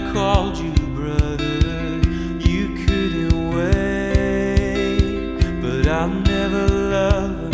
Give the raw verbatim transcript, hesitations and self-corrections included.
called you brother, you couldn't wait, but I'll never love